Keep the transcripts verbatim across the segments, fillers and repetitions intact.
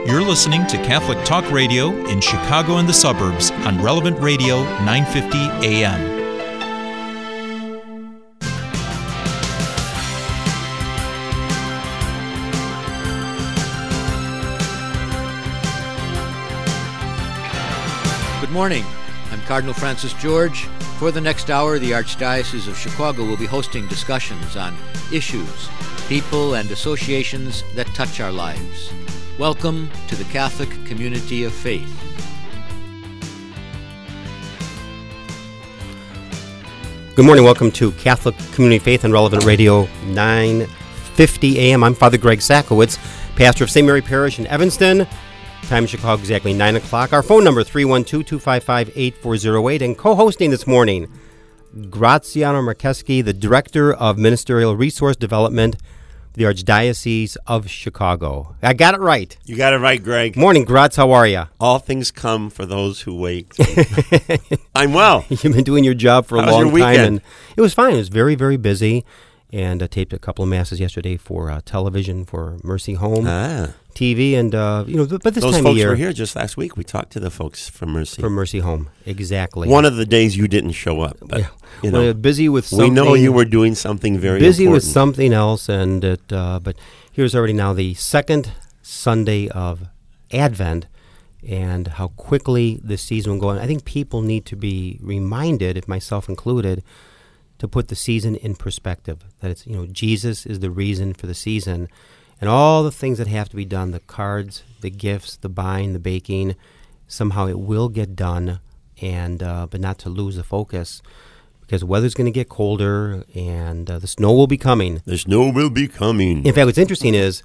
You're listening to Catholic Talk Radio in Chicago and the suburbs on Relevant Radio nine fifty A M. Good morning. I'm Cardinal Francis George. For the next hour, the Archdiocese of Chicago will be hosting discussions on issues, people, and associations that touch our lives. Welcome to the Catholic Community of Faith. Good morning. Welcome to Catholic Community of Faith on Relevant Radio nine fifty A M. I'm Father Greg Sakowitz, pastor of Saint Mary Parish in Evanston. Time in Chicago exactly nine o'clock. Our phone number three one two, two five five, eight four zero eight. And co-hosting this morning, Graziano Marcheski, the Director of Ministerial Resource Development, the Archdiocese of Chicago. I got it right. You got it right, Greg. Morning, Graz. How are you? All things come for those who wait. I'm well. You've been doing your job for a How was long your weekend? time. And it was fine. It was very, very busy. And I taped a couple of masses yesterday for uh, television, for Mercy Home Ah. T V. And, uh, you know, but this Those time folks of year. were here just last week. We talked to the folks from Mercy. For Mercy Home. Exactly. One of the days you didn't show up. But, Yeah. you Well, know, busy with something. we know you were doing something very busy important. with something else. And it, uh, but here's already now the second Sunday of Advent and how quickly this season will go on. I think people need to be reminded, if myself included, to put the season in perspective. That it's, you know, Jesus is the reason for the season. And all the things that have to be done, the cards, the gifts, the buying, the baking, somehow it will get done, and uh, but not to lose the focus. Because the weather's going to get colder, and uh, the snow will be coming. The snow will be coming. In fact, what's interesting is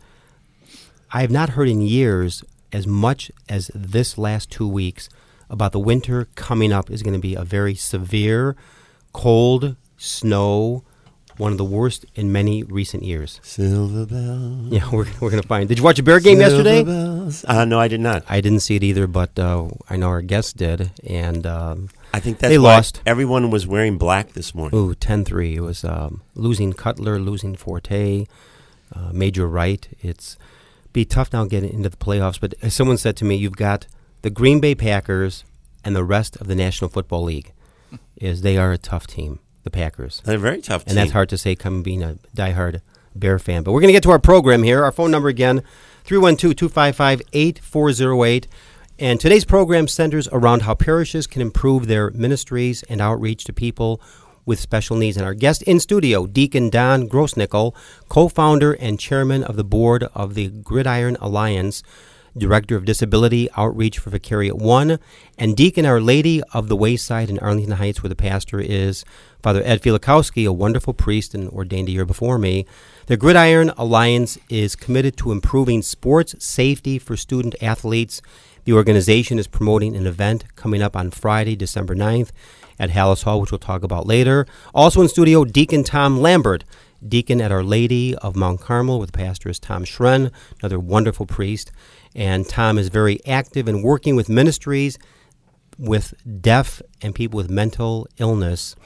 I have not heard in years as much as this last two weeks about the winter coming up is going to be a very severe, cold, snow, one of the worst in many recent years. Silver bells. Yeah, we're we're going to find. Did you watch a Bear game Silver yesterday? bells. Uh, no, I did not. I didn't see it either, but uh, I know our guests did, and um, I think that's they why lost. everyone was wearing black this morning. Ooh, ten three. It was um, losing Cutler, losing Forte, uh, Major Wright. It's be tough now getting into the playoffs. But as someone said to me, you've got the Green Bay Packers and the rest of the National Football League. Is they are a tough team, the Packers. They're a very tough team. And that's hard to say coming being a diehard Bear fan. But we're going to get to our program here. Our phone number again, three one two, two five five, eight four zero eight. And today's program centers around how parishes can improve their ministries and outreach to people with special needs. And our guest in studio, Deacon Don Grossnickel, co-founder and chairman of the board of the Gridiron Alliance, Director of Disability Outreach for Vicariate One, and Deacon Our Lady of the Wayside in Arlington Heights, where the pastor is Father Ed Filikowski, a wonderful priest and ordained a year before me. The Gridiron Alliance is committed to improving sports safety for student athletes. The organization is promoting an event coming up on Friday, December ninth at Hallis Hall, which we'll talk about later. Also in studio, Deacon Tom Lambert, deacon at Our Lady of Mount Carmel, with the pastor is Tom Schren, another wonderful priest. And Tom is very active in working with ministries with deaf and people with mental illness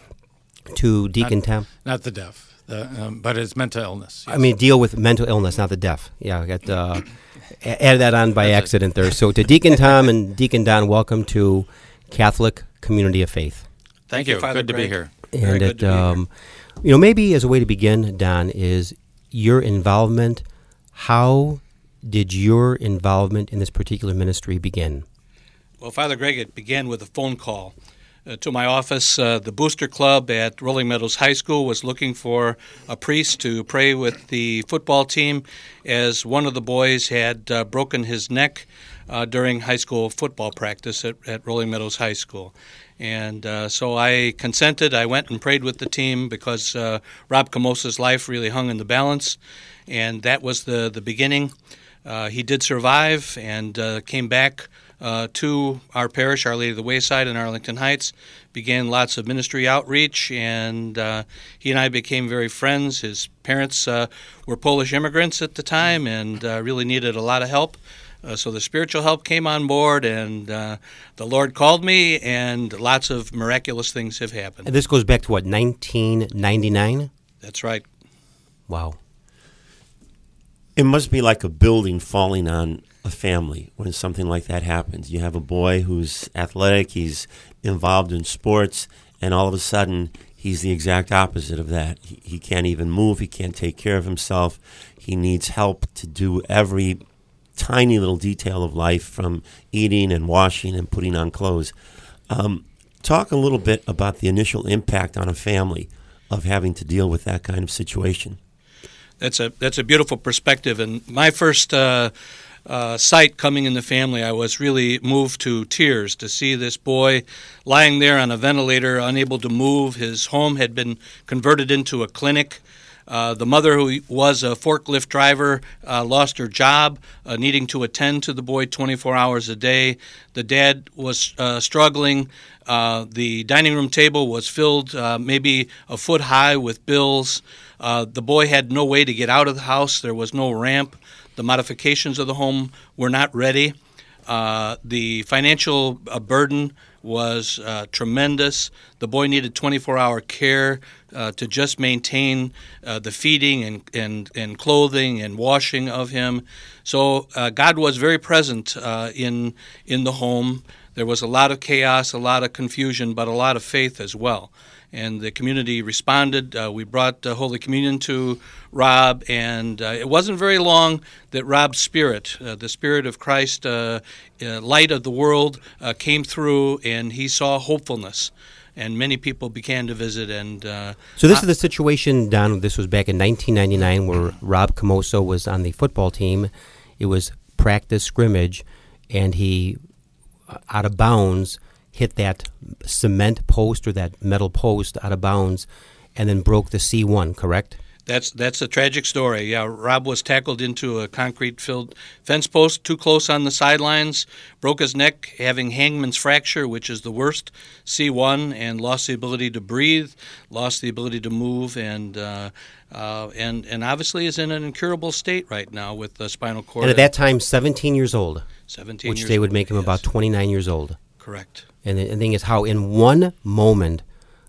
to Deacon not, Tom. Not the deaf, the, um, but it's mental illness. Yes. I mean, deal with mental illness, not the deaf. Yeah, I got uh, added that on by That's accident there. So to Deacon Tom and Deacon Don, welcome to Catholic Community of Faith. Thank, Thank you. you, Father Good to Greg. be here. And Very good it, to be here. um, you know, maybe as a way to begin, Don, is your involvement. How did your involvement in this particular ministry begin? Well, Father Greg, it began with a phone call uh, to my office. Uh, the Booster Club at Rolling Meadows High School was looking for a priest to pray with the football team, as one of the boys had uh, broken his neck uh, during high school football practice at, at Rolling Meadows High School. And uh, so I consented. I went and prayed with the team because uh, Rob Camosa's life really hung in the balance, and that was the, the beginning. Uh, he did survive and uh, came back uh, to our parish, Our Lady of the Wayside in Arlington Heights, began lots of ministry outreach, and uh, he and I became very friends. His parents uh, were Polish immigrants at the time and uh, really needed a lot of help. Uh, so the spiritual help came on board, and uh, the Lord called me, and lots of miraculous things have happened. And this goes back to, what, nineteen ninety-nine? That's right. Wow. It must be like a building falling on a family when something like that happens? You have a boy who's athletic, he's involved in sports, and all of a sudden he's the exact opposite of that. He, he can't even move, he can't take care of himself, he needs help to do every tiny little detail of life, from eating and washing and putting on clothes. Um, talk a little bit about the initial impact on a family of having to deal with that kind of situation. That's a that's a beautiful perspective. And my first uh, uh, sight coming in the family, I was really moved to tears to see this boy lying there on a ventilator, unable to move. His home had been converted into a clinic. Uh, the mother, who was a forklift driver, uh, lost her job, uh, needing to attend to the boy twenty-four hours a day. The dad was uh, struggling. Uh, the dining room table was filled uh, maybe a foot high with bills. Uh, the boy had no way to get out of the house. There was no ramp. The modifications of the home were not ready. Uh, the financial uh, burden was uh, tremendous. The boy needed twenty-four hour care uh, to just maintain uh, the feeding and, and, and clothing and washing of him. So uh, God was very present uh, in in the home. There was a lot of chaos, a lot of confusion, but a lot of faith as well. And the community responded. Uh, we brought uh, Holy Communion to Rob, and uh, it wasn't very long that Rob's spirit, uh, the Spirit of Christ, uh, uh, light of the world, uh, came through, and he saw hopefulness. And many people began to visit. And uh, so this I, is the situation, Don. This was back in nineteen ninety-nine, where Rob Camoso was on the football team. It was practice scrimmage, and he, out of bounds, hit that cement post or that metal post out of bounds, and then broke the C one, correct? That's that's a tragic story. Yeah, Rob was tackled into a concrete-filled fence post too close on the sidelines, broke his neck, having hangman's fracture, which is the worst, C one, and lost the ability to breathe, lost the ability to move, and uh, uh, and and obviously is in an incurable state right now with the spinal cord. And at that time, seventeen years old. seventeen which years they would old, make him yes. about twenty-nine years old. Correct. And the, the thing is how in one moment,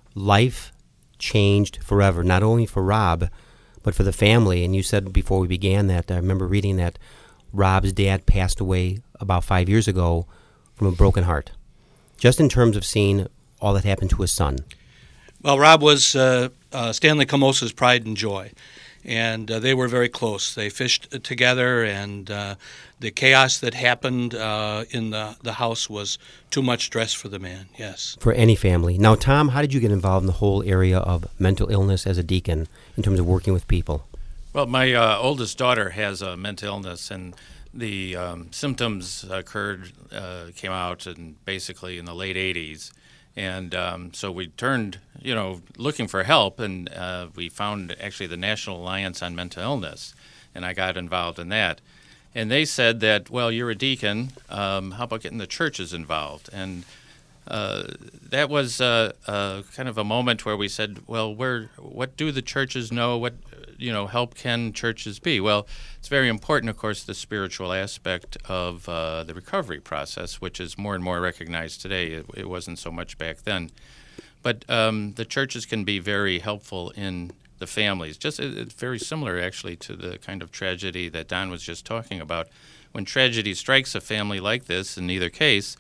life changed forever, not only for Rob, but for the family. And you said before we began that, I remember reading that Rob's dad passed away about five years ago from a broken heart, just in terms of seeing all that happened to his son. Well, Rob was uh, uh, Stanley Camosa's pride and joy, and uh, they were very close. They fished together, and uh, the chaos that happened uh, in the, the house was too much stress for the man, yes. For any family. Now, Tom, how did you get involved in the whole area of mental illness as a deacon in terms of working with people? Well, my uh, oldest daughter has a mental illness, and the um, symptoms occurred, uh, came out in basically in the late eighties. And um, so we turned, you know, looking for help, and uh, we found actually the National Alliance on Mental Illness, and I got involved in that. And they said that, well, you're a deacon, um, how about getting the churches involved? And uh, that was uh, uh, kind of a moment where we said, well, where, what do the churches know? What, you know, help can churches be? Well, it's very important, of course, the spiritual aspect of uh, the recovery process, which is more and more recognized today. It, it wasn't so much back then. But um, the churches can be very helpful in the families. Just it's very similar, actually, to the kind of tragedy that Don was just talking about. When tragedy strikes a family like this, in either case,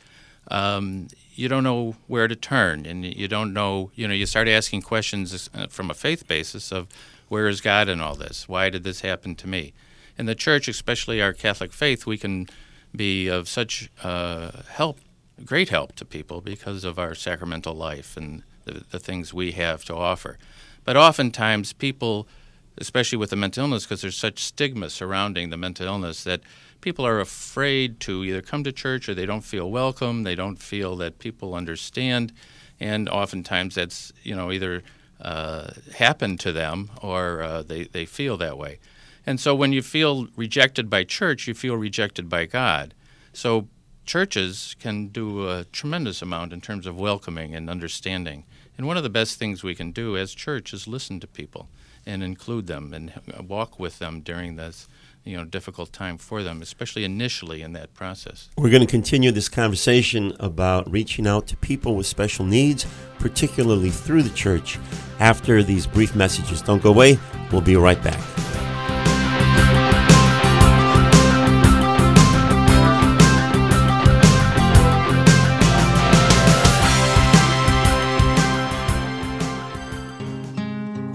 um, you don't know where to turn, and you don't know, you know, you start asking questions from a faith basis of, where is God in all this? Why did this happen to me? In the church, especially our Catholic faith, we can be of such uh, help, great help to people because of our sacramental life and the, the things we have to offer. But oftentimes people, especially with the mental illness, because there's such stigma surrounding the mental illness, that people are afraid to either come to church or they don't feel welcome, they don't feel that people understand, and oftentimes that's, you know, either uh, happened to them or uh, they, they feel that way. And so when you feel rejected by church, you feel rejected by God. So churches can do a tremendous amount in terms of welcoming and understanding. And one of the best things we can do as church is listen to people and include them and walk with them during this, you know, difficult time for them, especially initially in that process. We're going to continue this conversation about reaching out to people with special needs, particularly through the church, after these brief messages. Don't go away. We'll be right back.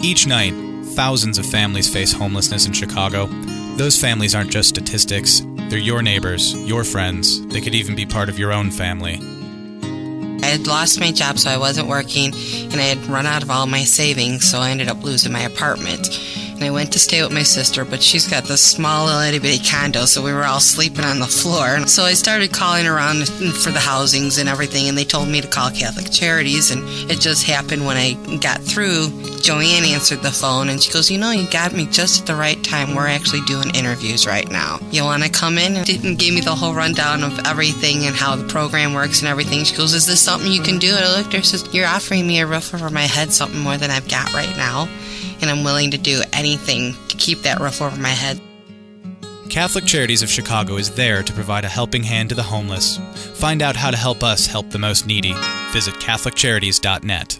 Each night, thousands of families face homelessness in Chicago. Those families aren't just statistics. They're your neighbors, your friends. They could even be part of your own family. I had lost my job, so I wasn't working, and I had run out of all my savings, so I ended up losing my apartment. And I went to stay with my sister, but she's got this small little itty-bitty condo, so we were all sleeping on the floor. And so I started calling around for the housings and everything, and they told me to call Catholic Charities, and it just happened when I got through. Joanne answered the phone, and she goes, you know, you got me just at the right time. We're actually doing interviews right now. You want to come in? And gave me the whole rundown of everything and how the program works and everything. She goes, is this something you can do? And I looked at her and says, you're offering me a roof over my head, something more than I've got right now. And I'm willing to do anything to keep that roof over my head. Catholic Charities of Chicago is there to provide a helping hand to the homeless. Find out how to help us help the most needy. Visit catholic charities dot net.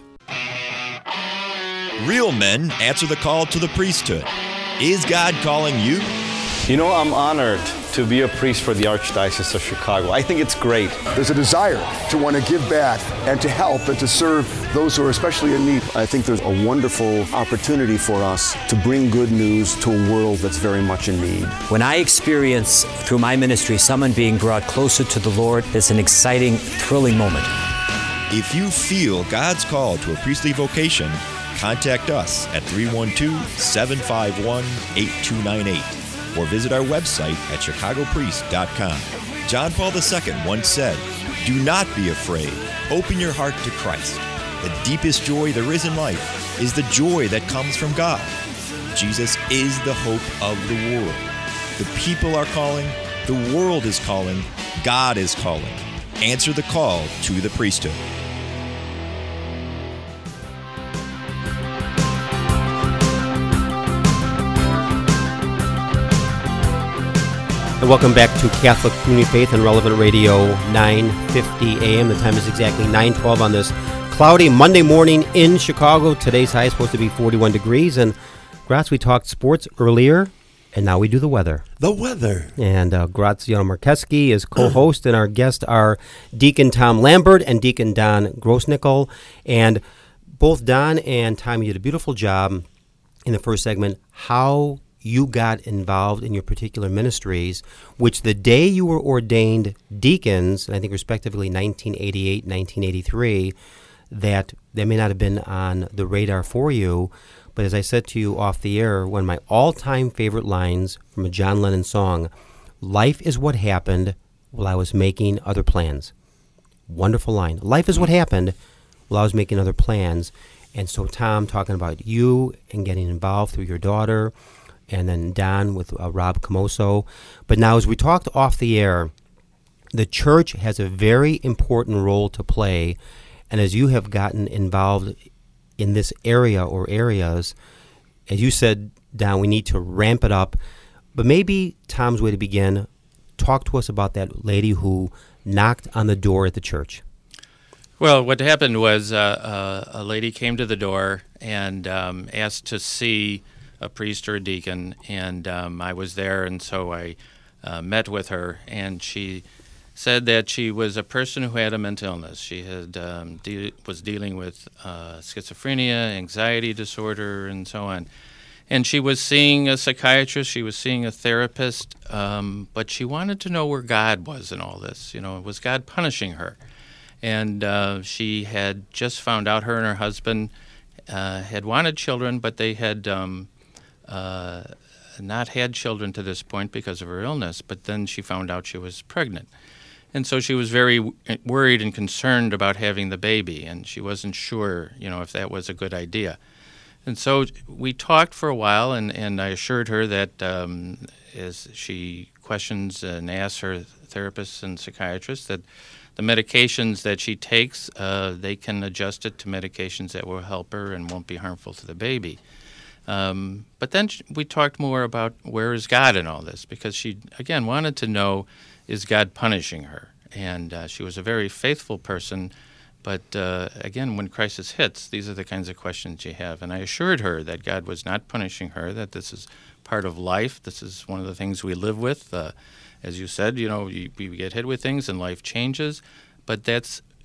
Real men answer the call to the priesthood. Is God calling you? You know, I'm honored to be a priest for the Archdiocese of Chicago. I think it's great. There's a desire to want to give back and to help and to serve those who are especially in need. I think there's a wonderful opportunity for us to bring good news to a world that's very much in need. When I experience through my ministry someone being brought closer to the Lord, it's an exciting, thrilling moment. If you feel God's call to a priestly vocation, contact us at three one two, seven five one, eight two nine eight or visit our website at chicago priest dot com. John Paul the Second once said, do not be afraid. Open your heart to Christ. The deepest joy there is in life is the joy that comes from God. Jesus is the hope of the world. The people are calling. The world is calling. God is calling. Answer the call to the priesthood. And welcome back to Catholic Community Faith and Relevant Radio, nine fifty a m The time is exactly nine twelve on this cloudy Monday morning in Chicago. Today's high is supposed to be forty-one degrees. And, Graz, we talked sports earlier, and now we do the weather. The weather. And uh, Graziano Marcheski is co-host, and our guests are Deacon Tom Lambert and Deacon Don Grossnickel. And both Don and Tom, you did a beautiful job in the first segment, how you got involved in your particular ministries, which the day you were ordained deacons, and I think respectively nineteen eighty-eight, nineteen eighty-three, that they may not have been on the radar for you, but as I said to you off the air, one of my all-time favorite lines from a John Lennon song, life is what happened while I was making other plans. Wonderful line. Life is what happened while I was making other plans. And so Tom, talking about you and getting involved through your daughter, and then Don with uh, Rob Camoso. But now, as we talked off the air, the church has a very important role to play. And as you have gotten involved in this area or areas, as you said, Don, we need to ramp it up. But maybe Tom's way to begin, talk to us about that lady who knocked on the door at the church. Well, what happened was uh, uh, a lady came to the door and um, asked to see a priest or a deacon, and um, I was there, and so I uh, met with her, and she said that she was a person who had a mental illness. She had um, de- was dealing with uh, schizophrenia, anxiety disorder, and so on. And she was seeing a psychiatrist, she was seeing a therapist, um, but she wanted to know where God was in all this. You know, was God punishing her? And uh, she had just found out her and her husband uh, had wanted children, but they had um, uh, not had children to this point because of her illness. But then she found out she was pregnant. And so she was very w- worried and concerned about having the baby, and she wasn't sure, you know, if that was a good idea. And so we talked for a while, and, and I assured her that um, as she questions and asks her therapists and psychiatrists that the medications that she takes, uh, they can adjust it to medications that will help her and won't be harmful to the baby. Um, but then sh- we talked more about where is God in all this, because she, again, wanted to know, is God punishing her? And uh, she was a very faithful person, but uh, again, when crisis hits, these are the kinds of questions you have. And I assured her that God was not punishing her, that this is part of life. This is one of the things we live with. Uh, as you said, you know, you, we get hit with things and life changes, but that's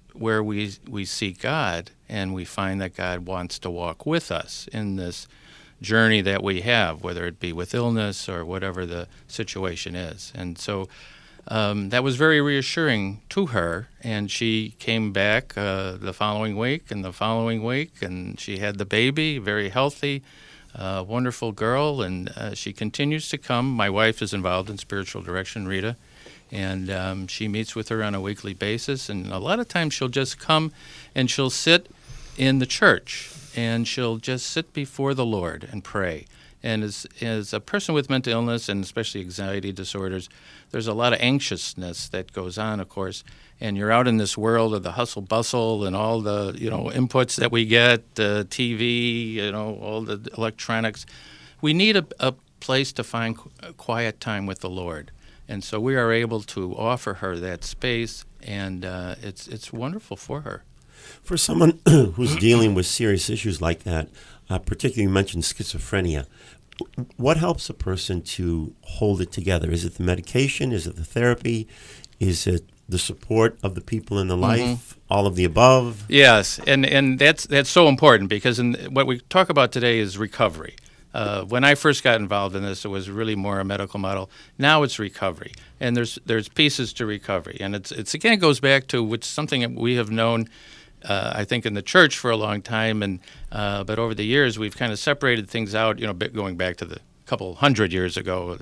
where we we seek God, and we find that God wants to walk with us in this journey that we have, whether it be with illness or whatever the situation is. And so um, that was very reassuring to her, and she came back uh, the following week and the following week, and she had the baby, very healthy, uh, wonderful girl, and uh, she continues to come. My wife is involved in spiritual direction, Rita, and um, she meets with her on a weekly basis, and a lot of times she'll just come and she'll sit in the church, and she'll just sit before the Lord and pray. And as, as a person with mental illness, and especially anxiety disorders, there's a lot of anxiousness that goes on, of course, and you're out in this world of the hustle bustle and all the, you know, inputs that we get, uh, T V, you know, all the electronics. We need a, a place to find qu- quiet time with the Lord. And so we are able to offer her that space, and uh, it's it's wonderful for her. For someone who's dealing with serious issues like that, uh, particularly you mentioned schizophrenia, what helps a person to hold it together? Is it the medication? Is it the therapy? Is it the support of the people in the life? Mm-hmm. All of the above? Yes, and, and that's that's so important, because in, what we talk about today is recovery. Uh, when I first got involved in this, it was really more a medical model. Now it's recovery, and there's there's pieces to recovery, and it's it's again it goes back to which something that we have known, uh, I think, in the church for a long time, and uh, but over the years we've kind of separated things out. You know, going back to the couple hundred years ago,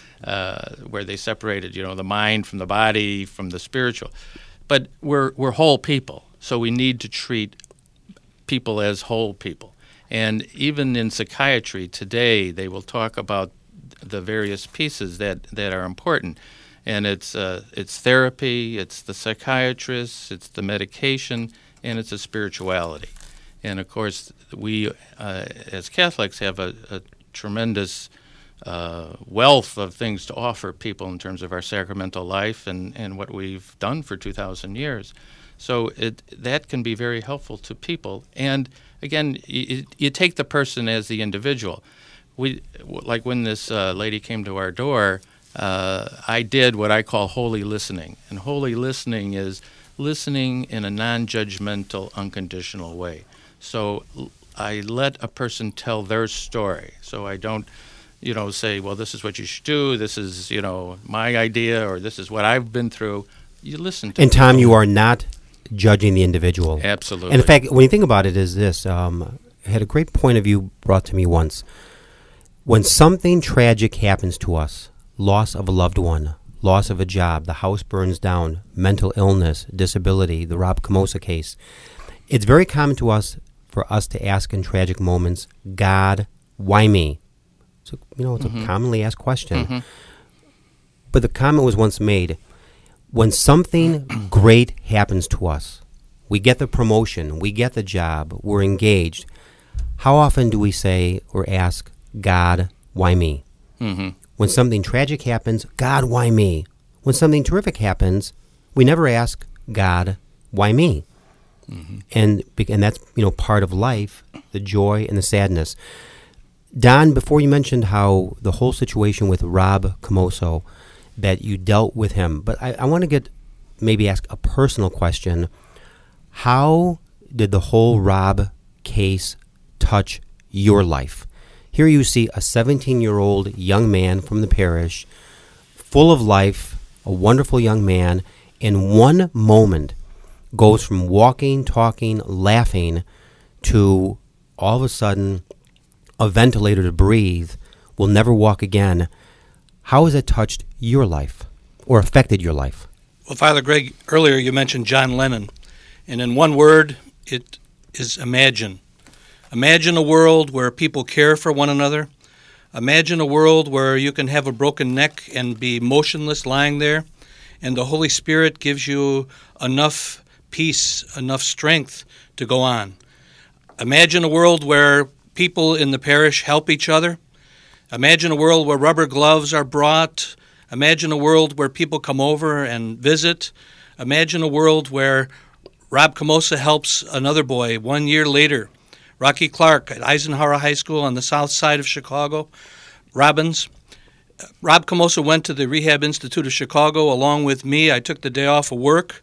uh, where they separated, you know, the mind from the body, from the spiritual. But we're we're whole people, so we need to treat people as whole people. And even in psychiatry today, they will talk about the various pieces that, that are important. And it's uh, it's therapy, it's the psychiatrist, it's the medication, and it's a spirituality. And of course, we uh, as Catholics have a, a tremendous uh, wealth of things to offer people in terms of our sacramental life and, and what we've done for two thousand years. So it that can be very helpful to people. And again, you, you take the person as the individual. We like when this uh, lady came to our door, uh, I did what I call holy listening. And holy listening is listening in a non-judgmental, unconditional way. So I let a person tell their story. So I don't, you know, say, well, this is what you should do, this is, you know, my idea, or this is what I've been through. You listen to And people. Tom, you are not judging the individual. Absolutely. And in fact, when you think about it, is this, um, I had a great point of view brought to me once. When something tragic happens to us, loss of a loved one, loss of a job, the house burns down, mental illness, disability, the Rob Camosa case, it's very common to us for us to ask in tragic moments, God, why me? So, you know, it's mm-hmm. a commonly asked question. Mm-hmm. But the comment was once made, when something great happens to us, we get the promotion, we get the job, we're engaged, how often do we say or ask, God, why me? Mm-hmm. When something tragic happens, God, why me? When something terrific happens, we never ask, God, why me? Mm-hmm. And and that's, you know, part of life, the joy and the sadness. Don, before you mentioned how the whole situation with Rob Camosa, that you dealt with him. But I, I want to get, maybe ask a personal question. How did the whole Rob case touch your life? Here you see a seventeen-year-old young man from the parish, full of life, a wonderful young man, in one moment goes from walking, talking, laughing to all of a sudden a ventilator to breathe, will never walk again. How has it touched your life or affected your life? Well, Father Greg, earlier you mentioned John Lennon, and in one word, it is imagine. Imagine a world where people care for one another. Imagine a world where you can have a broken neck and be motionless lying there, and the Holy Spirit gives you enough peace, enough strength to go on. Imagine a world where people in the parish help each other. Imagine a world where rubber gloves are brought. Imagine a world where people come over and visit. Imagine a world where Rob Camosa helps another boy one year later. Rocky Clark at Eisenhower High School on the south side of Chicago. Robbins. Rob Camosa went to the Rehab Institute of Chicago along with me. I took the day off of work.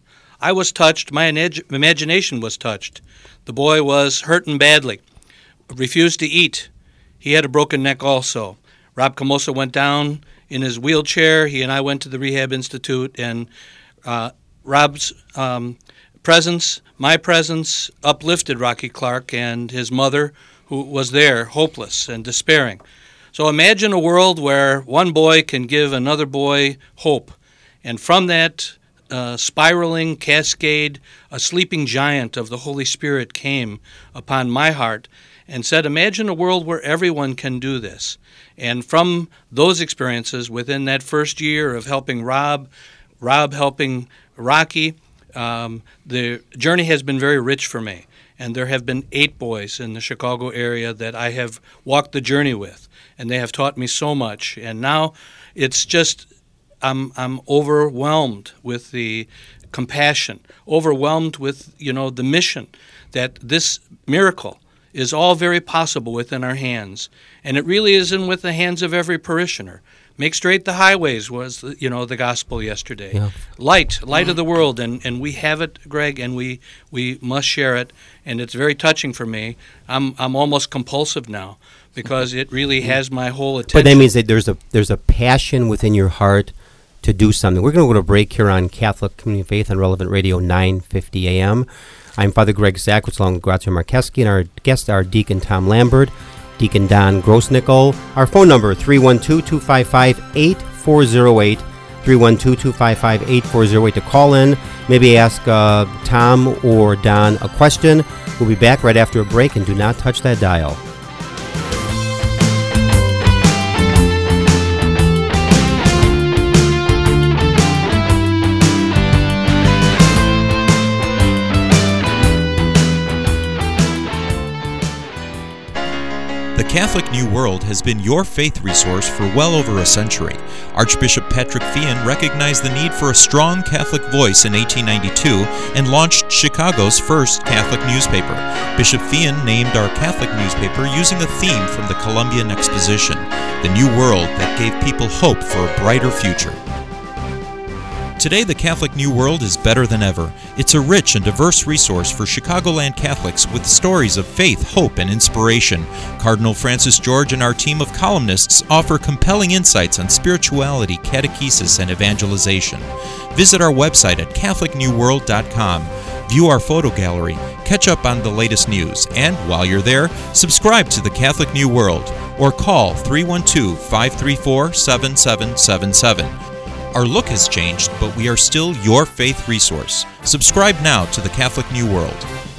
I was touched. My ineg- imagination was touched. The boy was hurting badly, refused to eat. He had a broken neck also. Rob Camosa went down in his wheelchair. He and I went to the Rehab Institute, and uh, Rob's um, presence, my presence, uplifted Rocky Clark and his mother, who was there, hopeless and despairing. So imagine a world where one boy can give another boy hope. And from that uh, spiraling cascade, a sleeping giant of the Holy Spirit came upon my heart and said, imagine a world where everyone can do this. And from those experiences, within that first year of helping Rob, Rob helping Rocky, um, the journey has been very rich for me. And there have been eight boys in the Chicago area that I have walked the journey with, and they have taught me so much. And now it's just, I'm I'm overwhelmed with the compassion, overwhelmed with, you know, the mission that this miracle is all very possible within our hands. And it really is in with the hands of every parishioner. Make straight the highways was, you know, the gospel yesterday. Yeah. Light, light of the world, and, and we have it, Greg, and we we must share it. And it's very touching for me. I'm I'm almost compulsive now because it really has my whole attention. But that means that there's a there's a passion within your heart to do something. We're going to go to a break here on Catholic Community Faith on Relevant Radio nine fifty A M. I'm Father Greg Sakowicz along with Grazia Markeski, and our guests are Deacon Tom Lambert, Deacon Don Grossnickel. Our phone number, three one two, two five five, eight four zero eight, three one two, two five five, eight four zero eight to call in, maybe ask uh, Tom or Don a question. We'll be back right after a break, and do not touch that dial. The Catholic New World has been your faith resource for well over a century. Archbishop Patrick Feehan recognized the need for a strong Catholic voice in eighteen ninety-two and launched Chicago's first Catholic newspaper. Bishop Feehan named our Catholic newspaper using a theme from the Columbian Exposition, the new world that gave people hope for a brighter future. Today, the Catholic New World is better than ever. It's a rich and diverse resource for Chicagoland Catholics with stories of faith, hope, and inspiration. Cardinal Francis George and our team of columnists offer compelling insights on spirituality, catechesis, and evangelization. Visit our website at catholic new world dot com. View our photo gallery, catch up on the latest news, and while you're there, subscribe to the Catholic New World or call three one two, five three four, seven seven seven seven. Our look has changed, but we are still your faith resource. Subscribe now to the Catholic New World.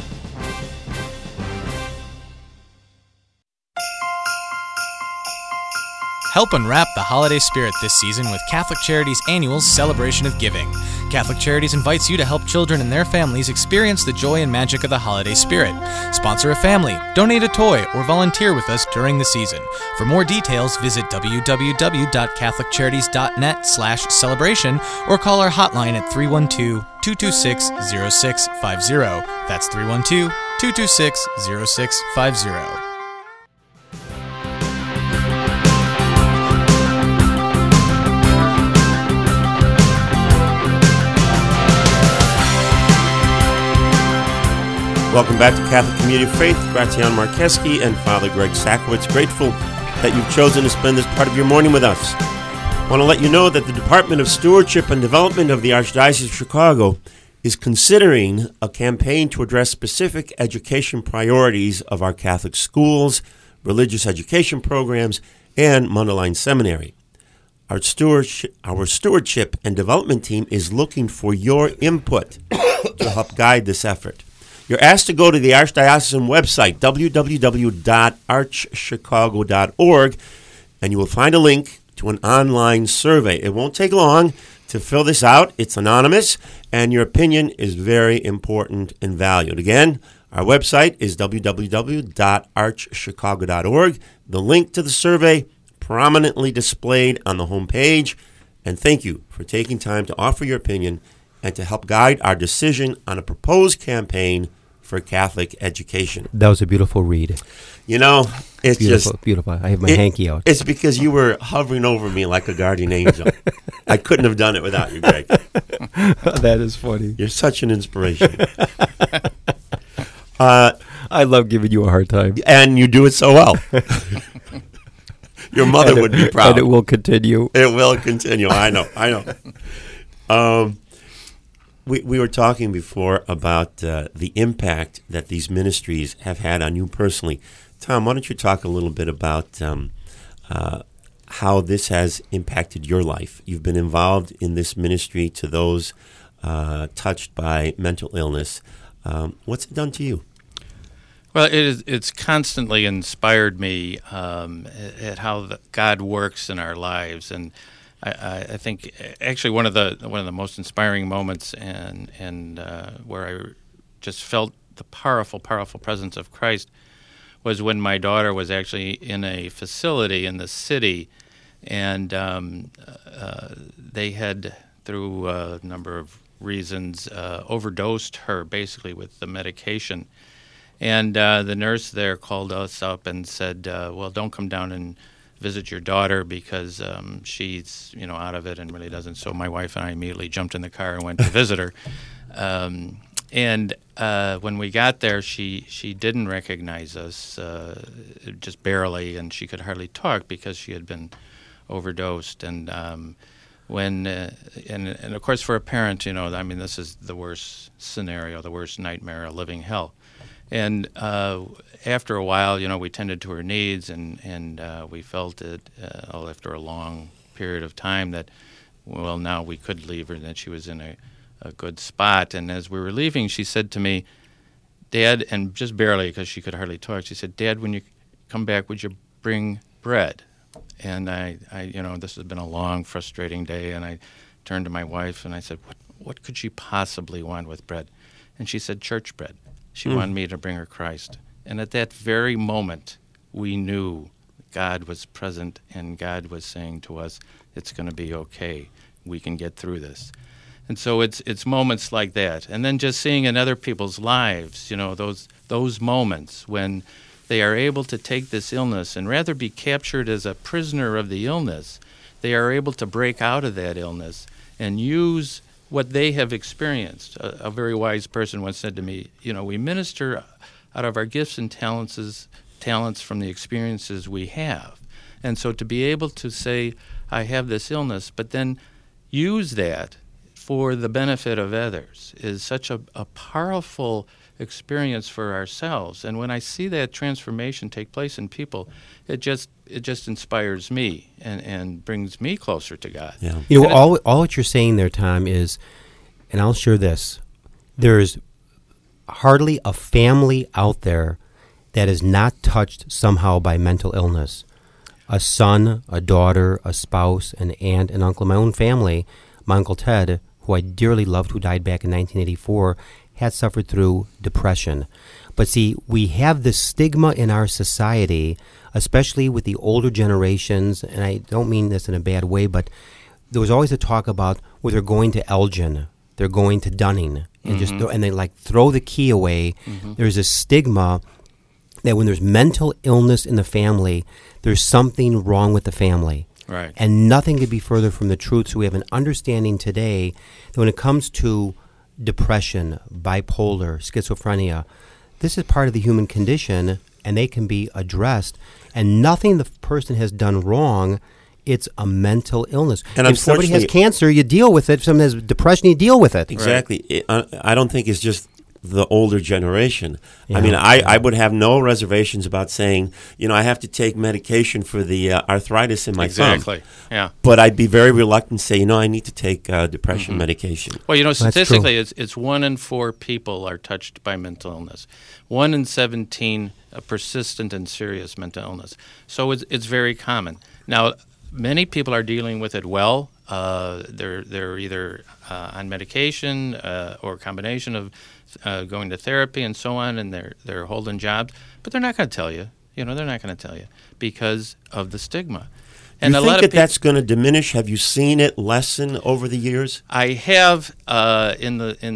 Help unwrap the holiday spirit this season with Catholic Charities' annual Celebration of Giving. Catholic Charities invites you to help children and their families experience the joy and magic of the holiday spirit. Sponsor a family, donate a toy, or volunteer with us during the season. For more details, visit w w w dot catholic charities dot net slash celebration or call our hotline at three one two, two two six, zero six five zero. That's three one two, two two six, zero six five zero. Welcome back to Catholic Community of Faith. Grazia Markeski and Father Greg Sakowicz. Grateful that you've chosen to spend this part of your morning with us. I want to let you know that the Department of Stewardship and Development of the Archdiocese of Chicago is considering a campaign to address specific education priorities of our Catholic schools, religious education programs, and Mundelein Seminary. Our stewardship, our stewardship and development team is looking for your input to help guide this effort. You're asked to go to the Archdiocesan website, w w w dot arch chicago dot org, and you will find a link to an online survey. It won't take long to fill this out. It's anonymous, and your opinion is very important and valued. Again, our website is w w w dot arch chicago dot org. The link to the survey prominently displayed on the home page. And thank you for taking time to offer your opinion and to help guide our decision on a proposed campaign for Catholic education. That was a beautiful read. You know, it's beautiful, just beautiful. I have my it, hanky out. It's because you were hovering over me like a guardian angel. I couldn't have done it without you, Greg. That is funny. You're such an inspiration. uh, I love giving you a hard time, and you do it so well. Your mother and would it, be proud. And it will continue. It will continue. I know. I know. Um, we we were talking before about uh, the impact that these ministries have had on you personally. Tom, why don't you talk a little bit about um, uh, how this has impacted your life? You've been involved in this ministry to those uh, touched by mental illness. Um, what's it done to you? Well, it is, it's constantly inspired me um, at how the, God works in our lives, and I, I, I think actually one of the one of the most inspiring moments, and and uh, where I just felt the powerful, powerful presence of Christ, was when my daughter was actually in a facility in the city, and um, uh, they had, through a number of reasons, uh, overdosed her basically with the medication. And uh, the nurse there called us up and said, uh, well, don't come down and visit your daughter because um, she's, you know, out of it and really doesn't. So my wife and I immediately jumped in the car and went to visit her. Um, and uh, when we got there, she, she didn't recognize us, uh, just barely, and she could hardly talk because she had been overdosed. And um, when, uh, and, and of course for a parent, you know, I mean, this is the worst scenario, the worst nightmare, a living hell. And uh, after a while, you know, we tended to her needs, and and uh, we felt it uh, after a long period of time that, well, now we could leave her, and that she was in a, a good spot. And as we were leaving, she said to me, Dad, and just barely because she could hardly talk, she said, Dad, when you come back, would you bring bread? And I, I, you know, this has been a long, frustrating day, and I turned to my wife and I said, what, what could she possibly want with bread? And she said, church bread. She mm. wanted me to bring her Christ. And at that very moment, we knew God was present, and God was saying to us, it's going to be okay. We can get through this. And so it's it's moments like that. And then just seeing in other people's lives, you know, those those moments when they are able to take this illness and rather be captured as a prisoner of the illness, they are able to break out of that illness and use what they have experienced. A, a very wise person once said to me, you know, we minister out of our gifts and talents, talents from the experiences we have. And so to be able to say, I have this illness, but then use that for the benefit of others is such a, a powerful experience for ourselves. And when I see that transformation take place in people, it just it just inspires me and, and brings me closer to God. Yeah. You know, all all what you're saying there, Tom, is, and I'll share this, there's hardly a family out there that is not touched somehow by mental illness. A son, a daughter, a spouse, an aunt, an uncle. My own family, my Uncle Ted, who I dearly loved, who died back in nineteen eighty-four, had suffered through depression. But see, we have this stigma in our society, especially with the older generations, and I don't mean this in a bad way, but there was always a talk about where they're going to Elgin, they're going to Dunning, and mm-hmm. just th- and they like throw the key away. Mm-hmm. There's a stigma that when there's mental illness in the family, there's something wrong with the family. Right. And nothing could be further from the truth. So we have an understanding today that when it comes to depression, bipolar, schizophrenia, this is part of the human condition, and they can be addressed. And nothing the person has done wrong, it's a mental illness. And if somebody has cancer, you deal with it. If someone has depression, you deal with it. Exactly. It, uh, I don't think it's just the older generation. Yeah. I mean, I, I would have no reservations about saying, you know, I have to take medication for the uh, arthritis in my exactly. thumb. Yeah. But I'd be very reluctant to say, you know, I need to take uh, depression mm-hmm. medication. Well, you know, statistically, it's, it's one in four people are touched by mental illness. One in seventeen, a persistent and serious mental illness. So it's it's very common. Now, many people are dealing with it well. Uh, they're they're either uh, on medication uh, or a combination of uh, going to therapy and so on, and they're they're holding jobs, but they're not going to tell you. You know, they're not going to tell you because of the stigma. And you a think lot that of that's going to diminish? Have you seen it lessen over the years? I have uh, in the in the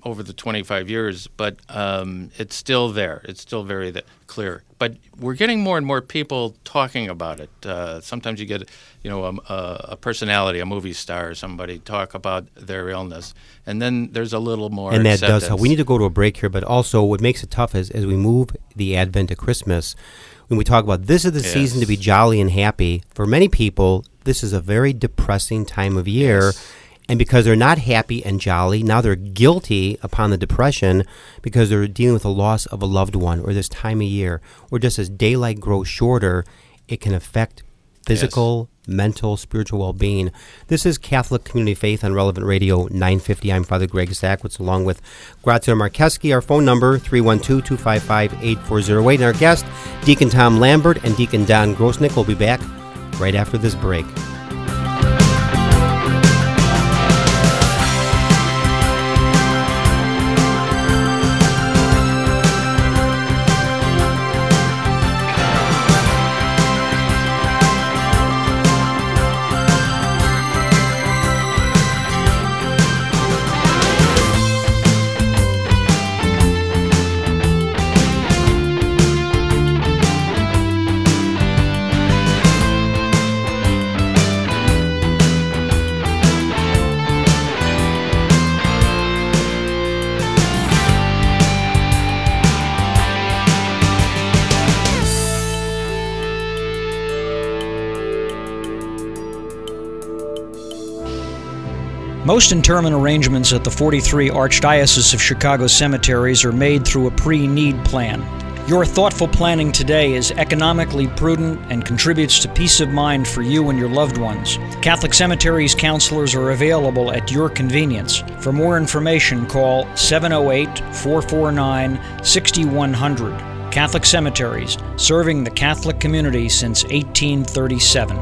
over the twenty-five years, but um, it's still there. It's still very th- clear. But we're getting more and more people talking about it. Uh, sometimes you get, you know, a, a personality, a movie star, or somebody talk about their illness, and then there's a little more and that acceptance. does help. We need to go to a break here, but also what makes it tough is as we move the Advent to Christmas, when we talk about this is the Yes. season to be jolly and happy, for many people, this is a very depressing time of year. Yes. And because they're not happy and jolly, now they're guilty upon the depression because they're dealing with the loss of a loved one or this time of year. Or just as daylight grows shorter, it can affect physical, yes. mental, spiritual well-being. This is Catholic Community Faith on Relevant Radio nine fifty. I'm Father Greg Sackwitz along with Grazia Marcheski. Our phone number, three one two, two five five, eight four zero eight. And our guest, Deacon Tom Lambert and Deacon Don Grosnick, will be back right after this break. Most interment arrangements at the forty-three Archdiocese of Chicago cemeteries are made through a pre-need plan. Your thoughtful planning today is economically prudent and contributes to peace of mind for you and your loved ones. Catholic Cemeteries counselors are available at your convenience. For more information, call seven oh eight, four four nine, six one zero zero. Catholic Cemeteries, serving the Catholic community since eighteen thirty-seven.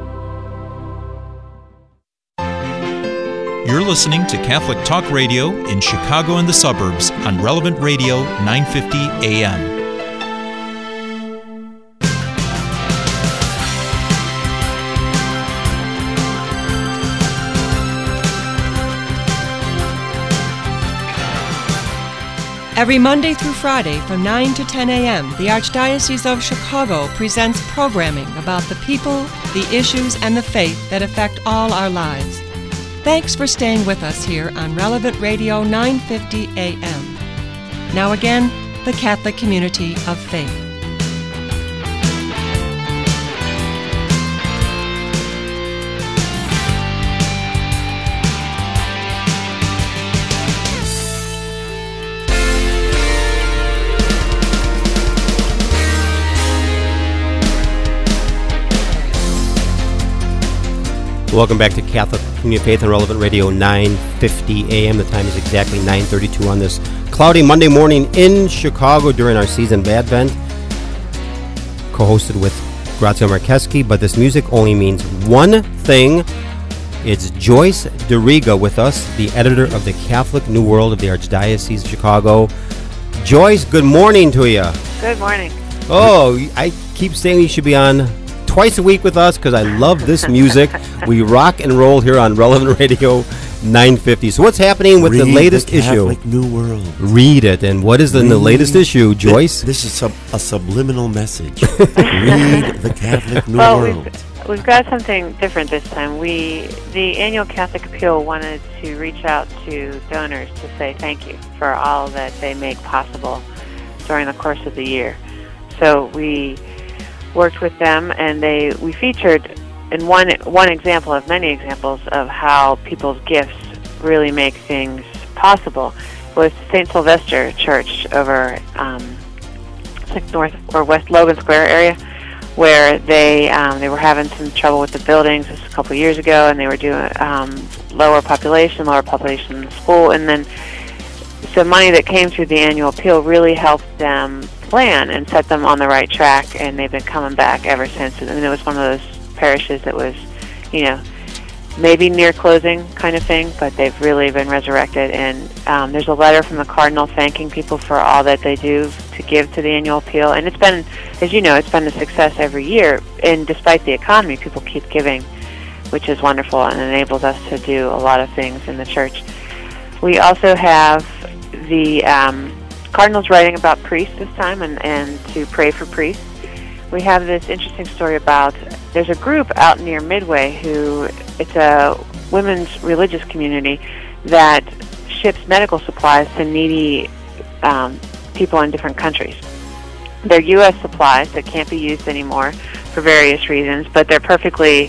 You're listening to Catholic Talk Radio in Chicago and the suburbs on Relevant Radio nine fifty A M. Every Monday through Friday from nine to ten a.m., the Archdiocese of Chicago presents programming about the people, the issues, and the faith that affect all our lives. Thanks for staying with us here on Relevant Radio nine fifty A M. Now again, the Catholic Community of Faith. Welcome back to Catholic Community of Faith on Relevant Radio nine fifty A M. The time is exactly nine thirty-two on this cloudy Monday morning in Chicago during our season of Advent. Co-hosted with Grazia Marcheski, but this music only means one thing. It's Joyce DeRiga with us, the editor of the Catholic New World of the Archdiocese of Chicago. Joyce, good morning to you. Good morning. Oh, I keep saying you should be on twice a week with us because I love this music. We rock and roll here on Relevant Radio nine fifty. So what's happening with Read the latest the Catholic issue? New World. Read it. And what is the, the latest issue, Joyce? This, this is sub, a subliminal message. Read the Catholic New well, World. We've, we've got something different this time. We, the annual Catholic Appeal, wanted to reach out to donors to say thank you for all that they make possible during the course of the year. So we worked with them, and they we featured in one one example of many examples of how people's gifts really make things possible was Saint Sylvester Church over um, like North or West Logan Square area, where they um, they were having some trouble with the buildings. This was a couple of years ago, and they were doing um, lower population, lower population in the school, and then the money that came through the annual appeal really helped them plan and set them on the right track, and they've been coming back ever since. And it was one of those parishes that was, you know, maybe near closing kind of thing, but they've really been resurrected. And um, there's a letter from the Cardinal thanking people for all that they do to give to the annual appeal. And it's been, as you know, it's been a success every year. And despite the economy, people keep giving, which is wonderful and enables us to do a lot of things in the church. We also have the um, Cardinals writing about priests this time and, and to pray for priests. We have this interesting story about, there's a group out near Midway who, it's a women's religious community that ships medical supplies to needy um, people in different countries. They're U S supplies that can't be used anymore for various reasons, but they're perfectly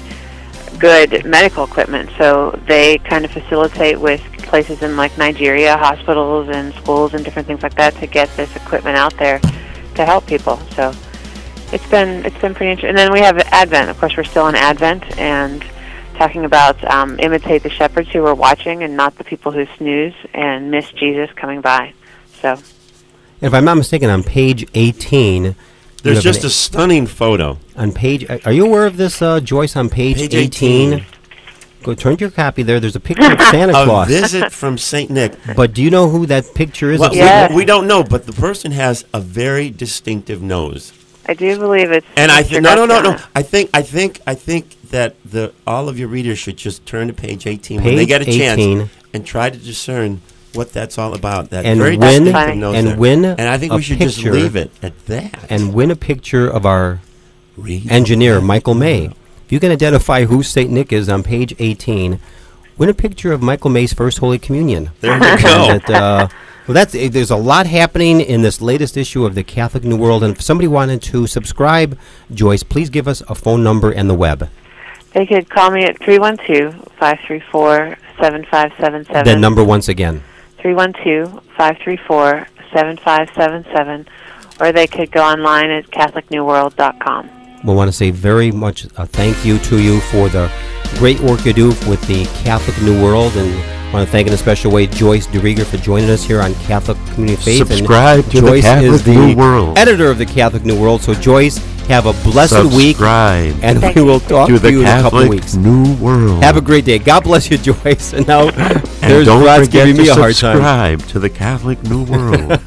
good medical equipment. So they kind of facilitate with places in like Nigeria, hospitals and schools and different things like that to get this equipment out there to help people. So it's been it's been pretty interesting. And then we have Advent. Of course, we're still in Advent and talking about um, imitate the shepherds who are watching and not the people who snooze and miss Jesus coming by. So, if I'm not mistaken, on page eighteen, there's just an, a stunning photo. On page, are you aware of this, uh, Joyce? On page, page eighteen, eighteen, go turn to your copy there. There's a picture of Santa Claus. A visit from Saint Nick. But do you know who that picture is? Well, yeah. we, we don't know, but the person has a very distinctive nose. I do believe it's. And I think no, no, no, no. I think, I think, I think that the all of your readers should just turn to page eighteen page when they get a eighteen. chance and try to discern what that's all about. That and very win, distinctive nose and there. win. And I think we should picture, just leave it at that. And win a picture of our Read engineer, Michael May. If you can identify who Saint Nick is on page eighteen, win a picture of Michael May's First Holy Communion. There you go. That, uh, well, that's there's a lot happening in this latest issue of the Catholic New World, and if somebody wanted to subscribe, Joyce, please give us a phone number and the web. They could call me at three one two, five three four, seven five seven seven. That number once again. three one two, five three four, seven five seven seven, or they could go online at catholic new world dot com. We want to say very much a thank you to you for the great work you do with the Catholic New World, and I want to thank in a special way Joyce DeRieger for joining us here on Catholic Community Faith. Subscribe and to Joyce the Catholic is the New World. editor of the Catholic New World. So Joyce, have a blessed Subscribe week, and Thank we you. will talk to to, the you in a couple Catholic of weeks. New World. Have a great day. God bless you, Joyce. And now and there's don't Rod's forget giving me to a hard time. subscribe to the Catholic New World.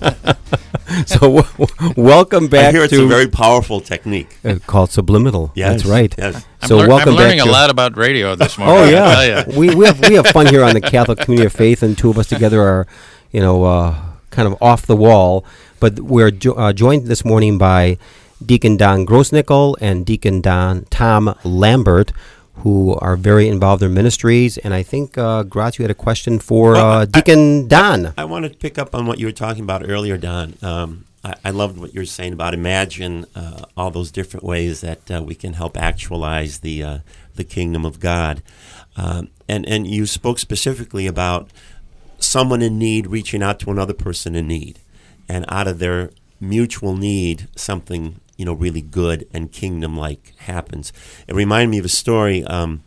So w- w- welcome back I hear it's to a very powerful technique. uh, called subliminal. Yes, That's right. yes. I'm, So lear- welcome I'm learning back a to lot about radio this morning. Oh I yeah, tell ya. we we have we have fun here on the Catholic Community of Faith, and two of us together are, you know, uh, kind of off the wall. But we're jo- uh, joined this morning by Deacon Don Grossnickel and Deacon Don Tom Lambert, who are very involved in ministries. And I think uh, Graz, you had a question for Well, uh, I- Deacon Don. I wanted to pick up on what you were talking about earlier, Don. Um, I, I loved what you were saying about imagine uh, all those different ways that uh, we can help actualize the uh, the kingdom of God. Um, and, and you spoke specifically about someone in need reaching out to another person in need. And out of their mutual need, something, you know, really good and kingdom-like happens. It reminded me of a story um,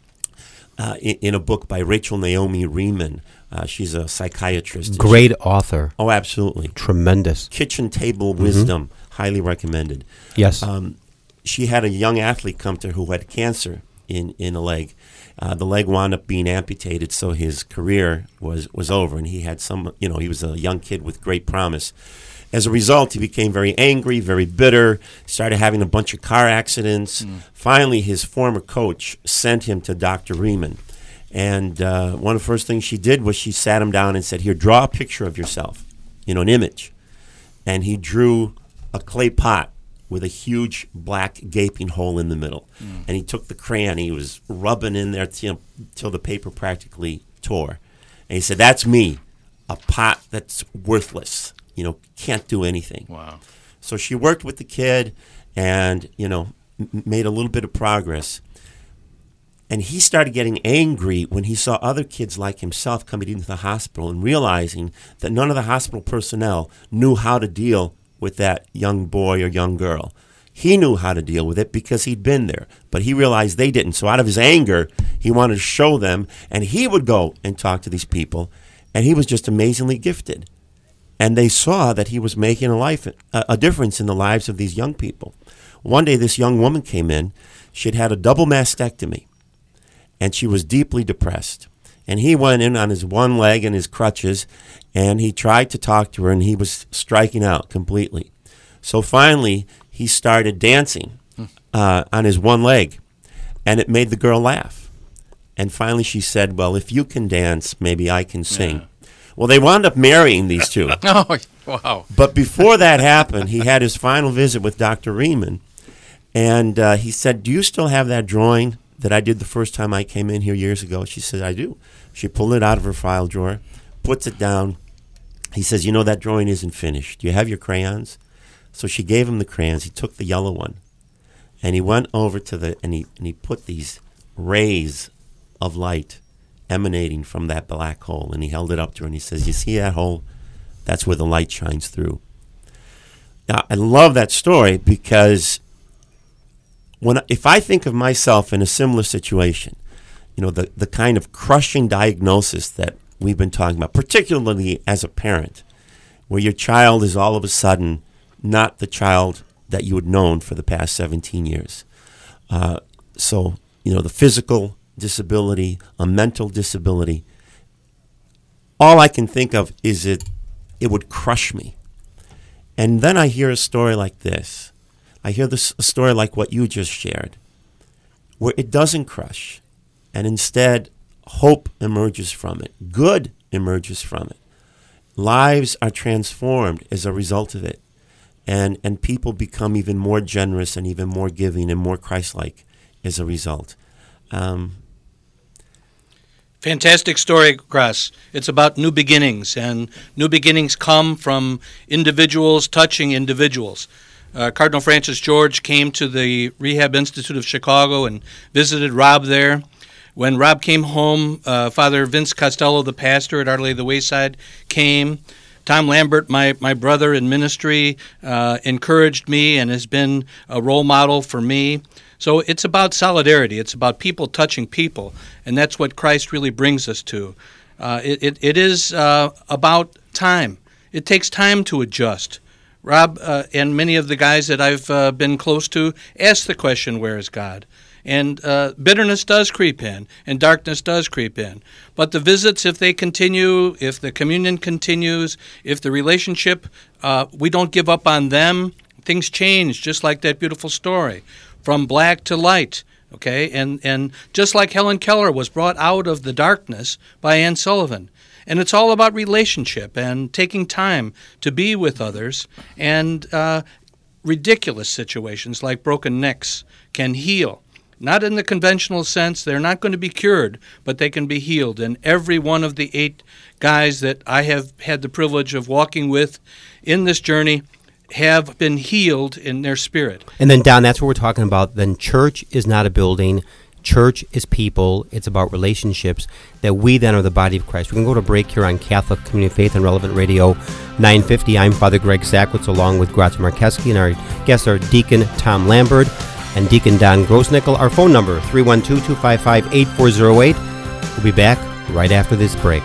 uh, in, in a book by Rachel Naomi Riemann. Uh, she's a psychiatrist. Great author. Oh, absolutely. Tremendous. Kitchen Table Mhm. Wisdom, highly recommended. Yes. Um, she had a young athlete come to her who had cancer in, in a leg. Uh, the leg wound up being amputated, so his career was, was over, and he had some, you know, he was a young kid with great promise. As a result, he became very angry, very bitter, started having a bunch of car accidents. Mm. Finally, his former coach sent him to Doctor Riemann. And uh, one of the first things she did was she sat him down and said, here, draw a picture of yourself, you know, an image. And he drew a clay pot with a huge black gaping hole in the middle. Mm. And he took the crayon, he was rubbing in there till, till the paper practically tore. And he said, that's me, a pot that's worthless, you know, can't do anything. Wow. So she worked with the kid and, you know, m- made a little bit of progress. And he started getting angry when he saw other kids like himself coming into the hospital and realizing that none of the hospital personnel knew how to deal with that young boy or young girl. He knew how to deal with it because he'd been there, but he realized they didn't. So out of his anger, he wanted to show them, and he would go and talk to these people, and he was just amazingly gifted. And they saw that he was making a life a, a difference in the lives of these young people. One day, this young woman came in. She had had a double mastectomy, and she was deeply depressed. And he went in on his one leg and his crutches, and he tried to talk to her, and he was striking out completely. So finally, he started dancing uh, on his one leg, and it made the girl laugh. And finally she said, well, if you can dance, maybe I can sing. Yeah. Well, they wound up marrying these two. Oh, wow. But before that happened, he had his final visit with Doctor Riemann, and uh, he said, do you still have that drawing that I did the first time I came in here years ago? She said, I do. She pulled it out of her file drawer, puts it down. He says, you know, that drawing isn't finished. Do you have your crayons? So she gave him the crayons. He took the yellow one, and he went over to the, and he, and he put these rays of light emanating from that black hole, and he held it up to her, and he says, you see that hole? That's where the light shines through. Now, I love that story because when if I think of myself in a similar situation, you know, the, the kind of crushing diagnosis that we've been talking about, particularly as a parent, where your child is all of a sudden not the child that you had known for the past seventeen years. Uh, so, you know, the physical disability, a mental disability, all I can think of is it, it would crush me. And then I hear a story like this. I hear this, a story like what you just shared, where it doesn't crush, and instead hope emerges from it. Good emerges from it. Lives are transformed as a result of it. And, and people become even more generous and even more giving and more Christ-like as a result. Um, Fantastic story, Grass. It's about new beginnings, and new beginnings come from individuals touching individuals. Uh, Cardinal Francis George came to the Rehab Institute of Chicago and visited Rob there. When Rob came home, uh, Father Vince Costello, the pastor at Our Lady of the Wayside, came. Tom Lambert, my, my brother in ministry, uh, encouraged me and has been a role model for me. So it's about solidarity. It's about people touching people, and that's what Christ really brings us to. Uh, it, it, it is uh, about time. It takes time to adjust. Rob uh, and many of the guys that I've uh, been close to ask the question, where is God? And uh, bitterness does creep in, and darkness does creep in. But the visits, if they continue, if the communion continues, if the relationship, uh, we don't give up on them, things change, just like that beautiful story, from black to light, okay? And, and just like Helen Keller was brought out of the darkness by Anne Sullivan. And it's all about relationship and taking time to be with others, and uh, ridiculous situations like broken necks can heal. Not in the conventional sense. They're not going to be cured, but they can be healed. And every one of the eight guys that I have had the privilege of walking with in this journey have been healed in their spirit. And then, Don, that's what we're talking about. Then church is not a building. Church is people. It's about relationships, that we then are the body of Christ. We can go to break here on Catholic Community Faith and Relevant Radio nine fifty. I'm Father Greg Sackwitz, along with Grazia Markeski, and our guests are Deacon Tom Lambert and Deacon Don Grossnickel. Our phone number, three one two, two five five, eight four zero eight. We'll be back right after this break.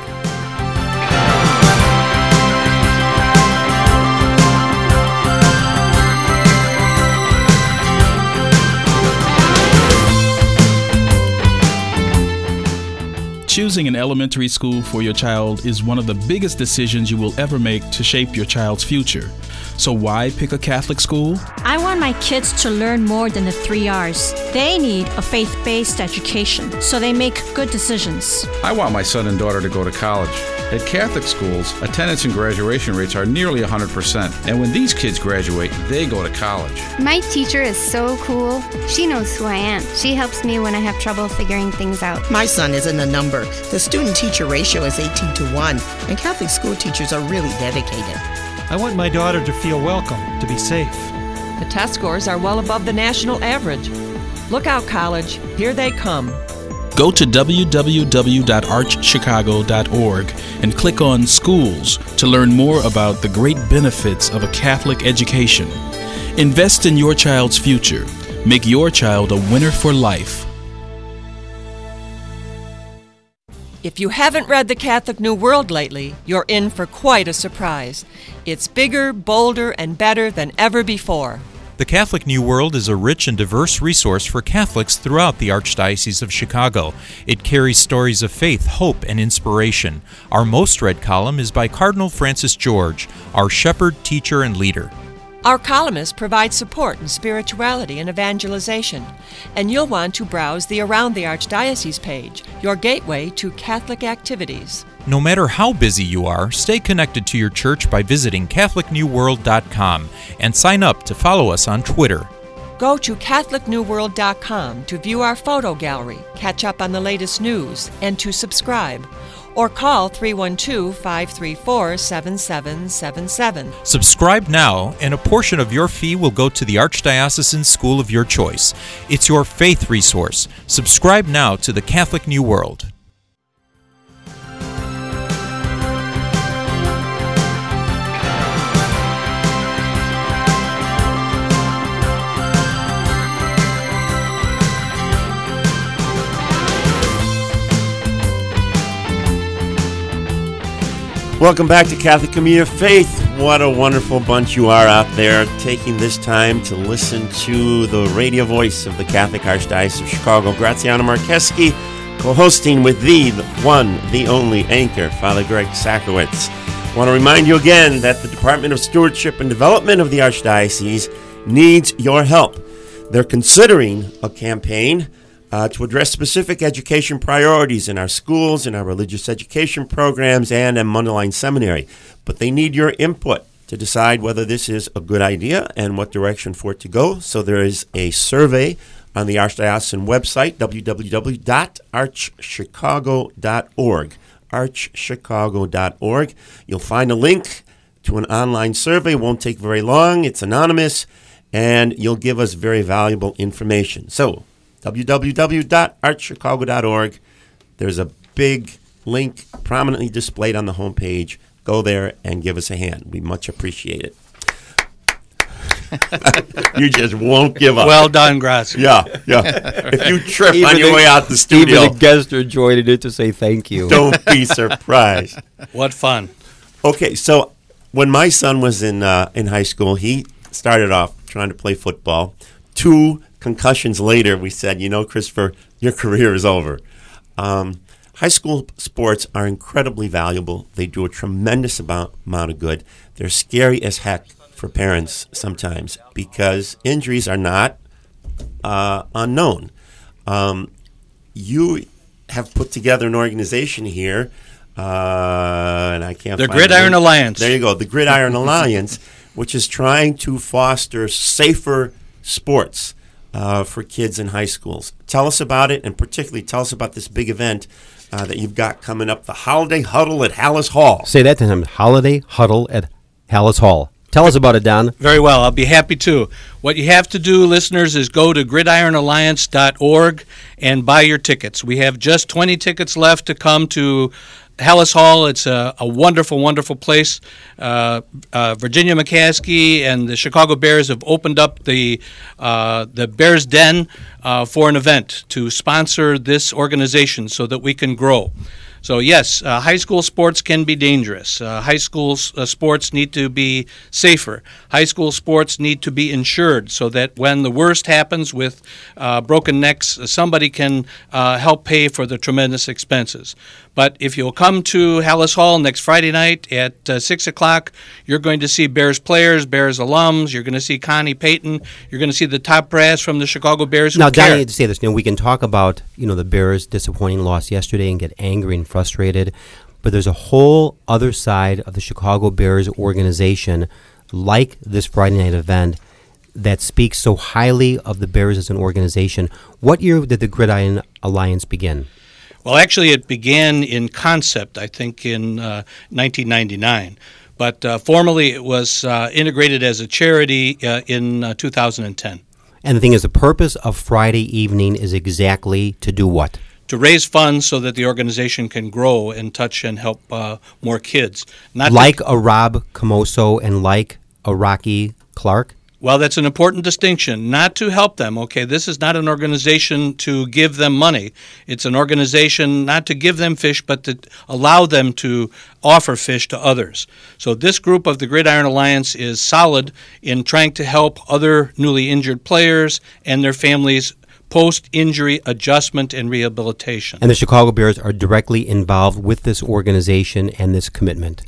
Choosing an elementary school for your child is one of the biggest decisions you will ever make to shape your child's future. So why pick a Catholic school? I want my kids to learn more than the three R's. They need a faith-based education, so they make good decisions. I want my son and daughter to go to college. At Catholic schools, attendance and graduation rates are nearly one hundred percent. And when these kids graduate, they go to college. My teacher is so cool. She knows who I am. She helps me when I have trouble figuring things out. My son isn't a number. The student-teacher ratio is eighteen to one, and Catholic school teachers are really dedicated. I want my daughter to feel welcome, to be safe. The test scores are well above the national average. Look out, college. Here they come. Go to w w w dot arch chicago dot org and click on Schools to learn more about the great benefits of a Catholic education. Invest in your child's future. Make your child a winner for life. If you haven't read The Catholic New World lately, you're in for quite a surprise. It's bigger, bolder, and better than ever before. The Catholic New World is a rich and diverse resource for Catholics throughout the Archdiocese of Chicago. It carries stories of faith, hope, and inspiration. Our most read column is by Cardinal Francis George, our shepherd, teacher, and leader. Our columnists provide support in spirituality and evangelization, and you'll want to browse the Around the Archdiocese page, your gateway to Catholic activities. No matter how busy you are, stay connected to your church by visiting Catholic New World dot com and sign up to follow us on Twitter. Go to Catholic New World dot com to view our photo gallery, catch up on the latest news, and to subscribe. Or call three one two, five three four, seven seven seven seven. Subscribe now, and a portion of your fee will go to the Archdiocesan School of your choice. It's your faith resource. Subscribe now to the Catholic New World. Welcome back to Catholic Community of Faith. What a wonderful bunch you are out there, taking this time to listen to the radio voice of the Catholic Archdiocese of Chicago. Graziano Marcheski, co-hosting with the, the one, the only anchor, Father Greg Sakowicz. I want to remind you again that the Department of Stewardship and Development of the Archdiocese needs your help. They're considering a campaign Uh, to address specific education priorities in our schools, in our religious education programs, and in Mundelein Seminary. But they need your input to decide whether this is a good idea and what direction for it to go. So there is a survey on the Archdiocesan website, w w w dot arch chicago dot org, arch chicago dot org. You'll find a link to an online survey. It won't take very long. It's anonymous, and you'll give us very valuable information. So w w w dot arch chicago dot org. There's a big link prominently displayed on the homepage. Go there and give us a hand. We much appreciate it. You just won't give up. Well done, Grazi. Yeah, yeah. If you trip Even on your the- way out the studio, Even the guests are joining it to say thank you. don't be surprised. What fun. Okay, so when my son was in uh, in high school, he started off trying to play football. Two concussions later, we said, you know, Christopher, your career is over. Um, high school sports are incredibly valuable. They do a tremendous amount, amount of good. They're scary as heck for parents sometimes because injuries are not uh, unknown. Um, you have put together an organization here, uh, and I can't The find Gridiron it. Alliance. There you go, the Gridiron Alliance, which is trying to foster safer sports uh, for kids in high schools. Tell us about it, and particularly tell us about this big event uh, that you've got coming up, the Holiday Huddle at Hallis Hall. Say that to him. Holiday Huddle at Hallis Hall. Tell us about it, Don. Very well. I'll be happy to. What you have to do, listeners, is go to gridiron alliance dot org and buy your tickets. We have just twenty tickets left to come to Hallis Hall. It's a, a wonderful, wonderful place. Uh, uh, Virginia McCaskey and the Chicago Bears have opened up the uh, the Bears Den uh, for an event to sponsor this organization so that we can grow. So yes, uh, high school sports can be dangerous. Uh, high school uh, sports need to be safer. High school sports need to be insured so that when the worst happens with uh, broken necks, somebody can uh, help pay for the tremendous expenses. But if you'll come to Hallis Hall next Friday night at uh, six o'clock, you're going to see Bears players, Bears alums. You're going to see Connie Payton. You're going to see the top brass from the Chicago Bears. Now, who Don, I care. need to say this. You know, we can talk about, you know, the Bears' disappointing loss yesterday and get angry and frustrated, but there's a whole other side of the Chicago Bears organization, like this Friday night event, that speaks so highly of the Bears as an organization. What year did the Gridiron Alliance begin? Well, actually, it began in concept, I think, in uh, nineteen ninety-nine. But uh, formally, it was uh, integrated as a charity uh, in uh, two thousand ten. And the thing is, the purpose of Friday evening is exactly to do what? To raise funds so that the organization can grow and touch and help uh, more kids. Not like to, a Rob Camoso and like a Rocky Clark? Well, that's an important distinction. Not to help them, okay? This is not an organization to give them money. It's an organization not to give them fish, but to allow them to offer fish to others. So this group of the Gridiron Alliance is solid in trying to help other newly injured players and their families post-injury adjustment and rehabilitation. And the Chicago Bears are directly involved with this organization and this commitment.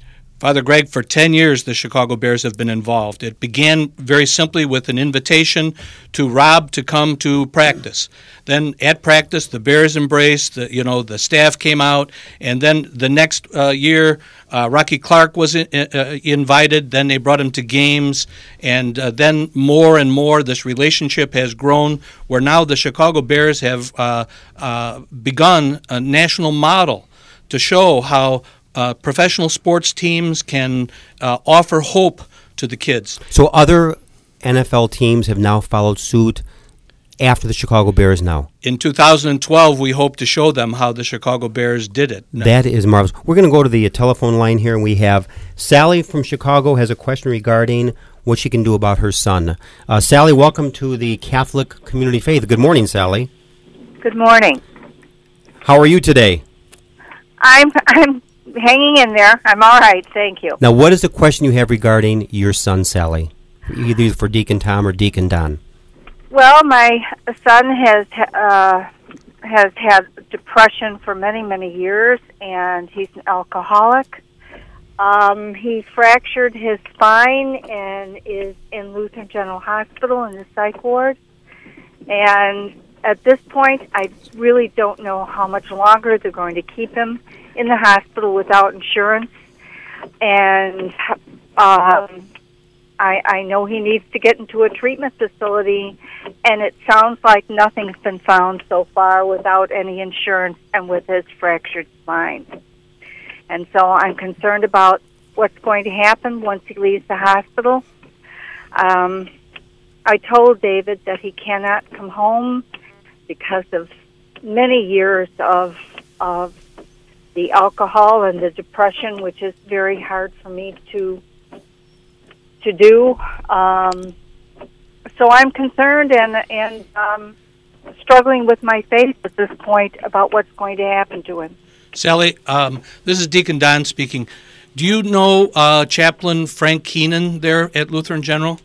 Father Greg, for ten years the Chicago Bears have been involved. It began very simply with an invitation to Rob to come to practice. Then at practice, the Bears embraced, the, you know, the staff came out, and then the next uh, year, uh, Rocky Clark was in, uh, invited. Then they brought him to games, and uh, then more and more this relationship has grown, where now the Chicago Bears have uh, uh, begun a national model to show how uh, professional sports teams can uh, offer hope to the kids. So other N F L teams have now followed suit after the Chicago Bears now. In two thousand twelve, we hope to show them how the Chicago Bears did it. No. That is marvelous. We're going to go to the uh, telephone line here, and we have Sally from Chicago has a question regarding what she can do about her son. Uh, Sally, welcome to the Catholic Community Faith. Good morning, Sally. Good morning. How are you today? I'm I'm hanging in there. I'm all right, thank you. Now, what is the question you have regarding your son, Sally? Either for Deacon Tom or Deacon Don. Well, my son has uh, has had depression for many, many years, and he's an alcoholic. Um, he fractured his spine and is in Lutheran General Hospital in the psych ward. And at this point, I really don't know how much longer they're going to keep him in the hospital without insurance. And um, I, I know he needs to get into a treatment facility, and it sounds like nothing's been found so far without any insurance and with his fractured spine. And so I'm concerned about what's going to happen once he leaves the hospital. Um, I told David that he cannot come home because of many years of of the alcohol and the depression, which is very hard for me to to do. Um, so I'm concerned and and um, struggling with my faith at this point about what's going to happen to him. Sally, um, this is Deacon Don speaking. Do you know uh, Chaplain Frank Keenan there at Lutheran General?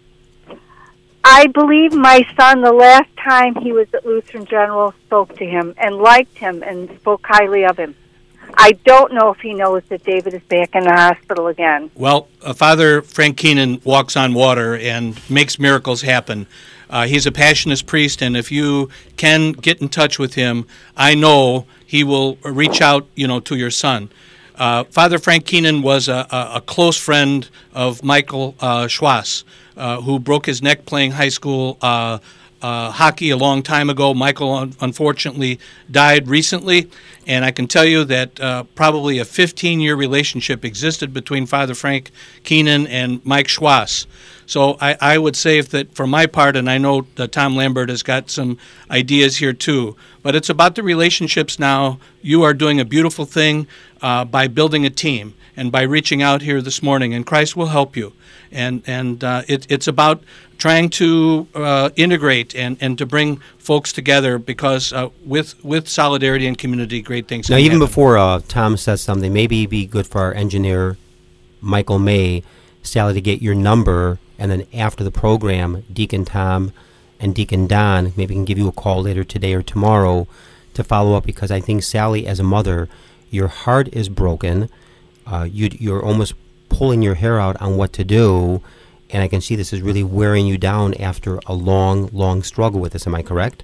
I believe my son, the last time he was at Lutheran General, spoke to him and liked him and spoke highly of him. I don't know if he knows that David is back in the hospital again. Well, uh, Father Frank Keenan walks on water and makes miracles happen. Uh, he's a Passionist priest, and if you can get in touch with him, I know he will reach out, you know, to your son. Uh, Father Frank Keenan was a, a, a close friend of Michael uh, Schwass, uh, who broke his neck playing high school uh, uh, hockey a long time ago. Michael, un- unfortunately, died recently, and I can tell you that uh, probably a fifteen-year relationship existed between Father Frank Keenan and Mike Schwass. So I, I would say if that for my part, and I know that Tom Lambert has got some ideas here too, but it's about the relationships now. You are doing a beautiful thing uh, by building a team and by reaching out here this morning, and Christ will help you. And and uh, it, it's about trying to uh, integrate and, and to bring folks together because uh, with with solidarity and community, great things now, can even happen. before uh, Tom says something, maybe it'd be good for our engineer, Michael May, Sally, to get your number, and then after the program, Deacon Tom and Deacon Don maybe can give you a call later today or tomorrow to follow up, because I think, Sally, as a mother, your heart is broken. Uh, you, you're almost pulling your hair out on what to do, and I can see this is really wearing you down after a long, long struggle with this. Am I correct?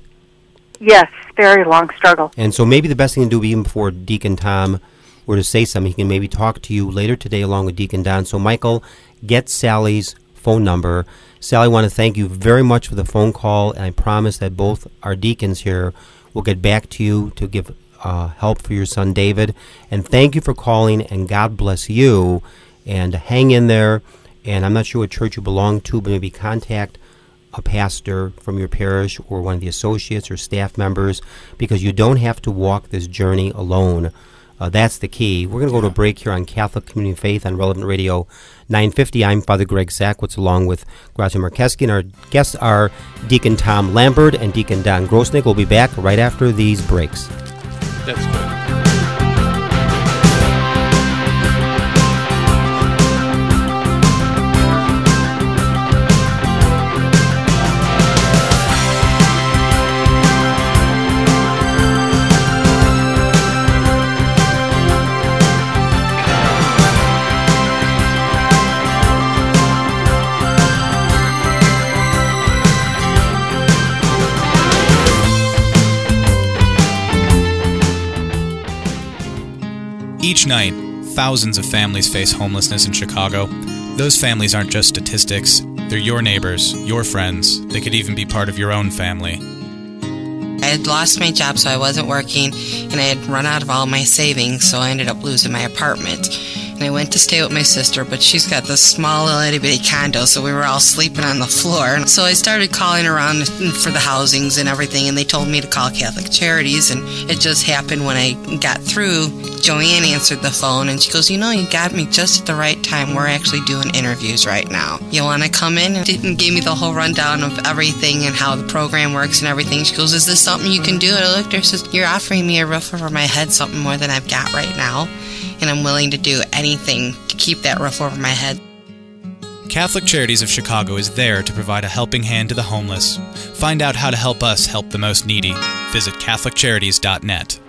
Yes, very long struggle. And so maybe the best thing to do, even before Deacon Tom were to say something, he can maybe talk to you later today along with Deacon Don. So, Michael, get Sally's phone number. Sally, I want to thank you very much for the phone call, and I promise that both our deacons here will get back to you to give uh, help for your son David. And thank you for calling, and God bless you. And hang in there. And I'm not sure what church you belong to, but maybe contact a pastor from your parish or one of the associates or staff members, because you don't have to walk this journey alone. Uh, that's the key. We're going to go to a break here on Catholic Community Faith on Relevant Radio nine fifty. I'm Father Greg Sackwitz along with Grazia Markeski, and our guests are Deacon Tom Lambert and Deacon Don Grosnick. We'll be back right after these breaks. That's good. Each night, thousands of families face homelessness in Chicago. Those families aren't just statistics. They're your neighbors, your friends. They could even be part of your own family. I had lost my job, so I wasn't working, and I had run out of all my savings, so I ended up losing my apartment. And I went to stay with my sister, but she's got this small little itty-bitty condo, so we were all sleeping on the floor. So I started calling around for the housings and everything, and they told me to call Catholic Charities, and it just happened when I got through. Joanne answered the phone, and she goes, you know, you got me just at the right time. We're actually doing interviews right now. You want to come in? And gave me the whole rundown of everything and how the program works and everything. She goes, is this something you can do? And I looked at her and says, you're offering me a roof over my head, something more than I've got right now. And I'm willing to do anything to keep that roof over my head. Catholic Charities of Chicago is there to provide a helping hand to the homeless. Find out how to help us help the most needy. Visit catholic charities dot net.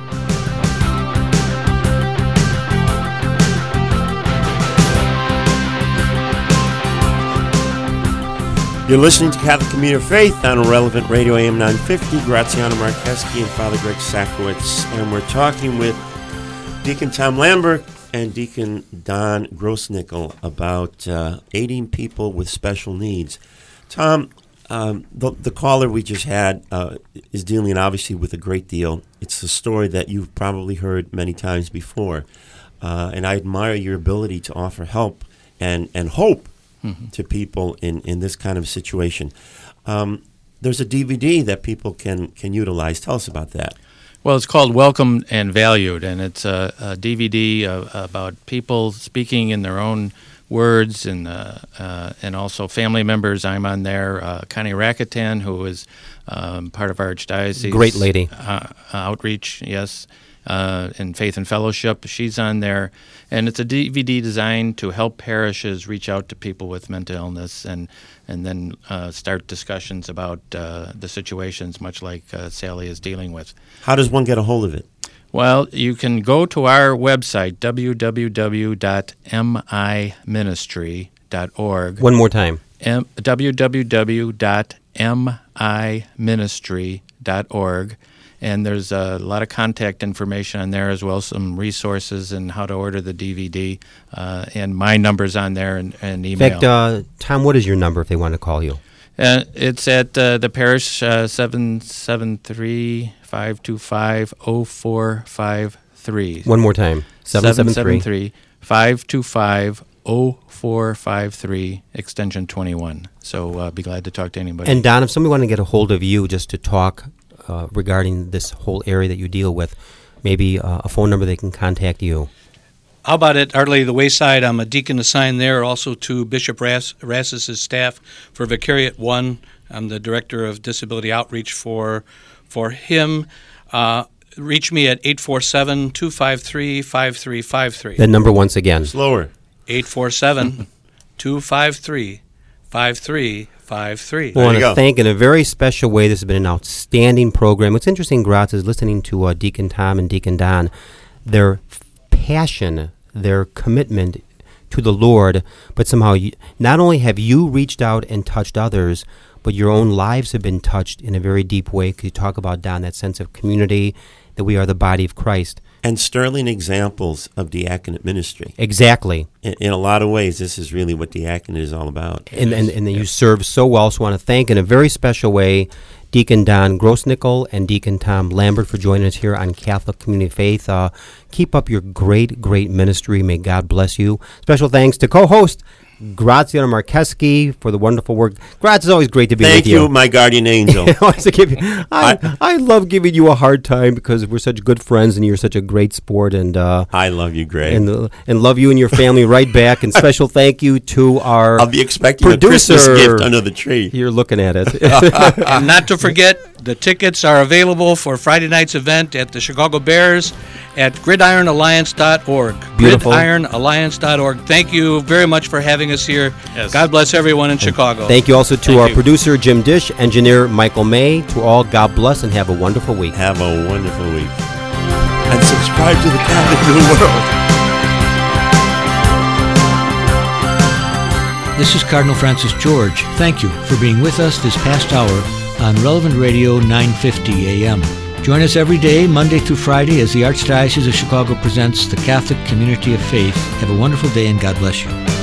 You're listening to Catholic Community of Faith on Relevant Radio A M nine fifty. Graziano Marcheski and Father Greg Sakowicz. And we're talking with Deacon Tom Lambert and Deacon Don Grossnickel about uh, aiding people with special needs. Tom, um, the, the caller we just had uh, is dealing obviously with a great deal. It's a story that you've probably heard many times before. Uh, and I admire your ability to offer help and, and hope mm-hmm. to people in, in this kind of situation. Um, there's a D V D that people can, can utilize. Tell us about that. Well, it's called Welcome and Valued, and it's a, a D V D uh, about people speaking in their own words, and uh, uh, and also family members. I'm on there. Uh, Connie Rakuten, who is um, part of our Archdiocese. Great lady. Uh, outreach, yes, uh, and Faith and Fellowship. She's on there. And it's a D V D designed to help parishes reach out to people with mental illness and and then uh, start discussions about uh, the situations, much like uh, Sally is dealing with. How does one get a hold of it? Well, you can go to our website, w w w dot m i ministry dot org. One more time. M- w w w dot m i ministry dot org. And there's a lot of contact information on there, as well as some resources and how to order the D V D. Uh, and my number's on there, and, and email. In fact, uh, Tom, what is your number if they want to call you? Uh, it's at uh, the parish, uh, seven seven three, five two five, zero four five three. One more time. seven seven three, five two five, zero four five three, extension twenty-one. So uh, be glad to talk to anybody. And Don, if somebody wanted to get a hold of you just to talk Uh, regarding this whole area that you deal with, maybe uh, a phone number they can contact you. How about at Our Lady of the Wayside? I'm a deacon assigned there, also to Bishop Rass- Rassis' staff for Vicariate one. I'm the director of disability outreach for for him. Uh, reach me at eight four seven, two five three, five three five three. That number once again. Slower. eight four seven, two five three, five three five three. I want to thank in a very special way. This has been an outstanding program. What's interesting, Graz, is listening to uh, Deacon Tom and Deacon Don, their passion, their commitment to the Lord, but somehow you, not only have you reached out and touched others, but your own lives have been touched in a very deep way. Could you talk about, Don, that sense of community, that we are the body of Christ? And sterling examples of diaconate ministry. Exactly. In, in a lot of ways, this is really what diaconate is all about. And and, and you serve so well, so I want to thank in a very special way Deacon Don Grossnickel and Deacon Tom Lambert for joining us here on Catholic Community of Faith. Uh, keep up your great, great ministry. May God bless you. Special thanks to co-host Graziano Marcheski for the wonderful work. Graz, it's always great to be Thank with you. Thank you, my guardian angel. I, I love giving you a hard time because we're such good friends and you're such a great sport. And uh, I love you, Greg. And, uh, and love you and your family right back. And special thank you to our I'll be expecting producer. a Christmas gift under the tree. You're looking at it. And not to forget, the tickets are available for Friday night's event at the Chicago Bears at gridiron alliance dot org. Beautiful. gridiron alliance dot org. Thank you very much for having us here. Yes. God bless everyone in Chicago. Thank you also to Thank our you. producer, Jim Dish, engineer Michael May. To all, God bless and have a wonderful week. Have a wonderful week. And subscribe to the Catholic New World. This is Cardinal Francis George. Thank you for being with us this past hour on Relevant Radio nine fifty A M. Join us every day, Monday through Friday, as the Archdiocese of Chicago presents the Catholic Community of Faith. Have a wonderful day and God bless you.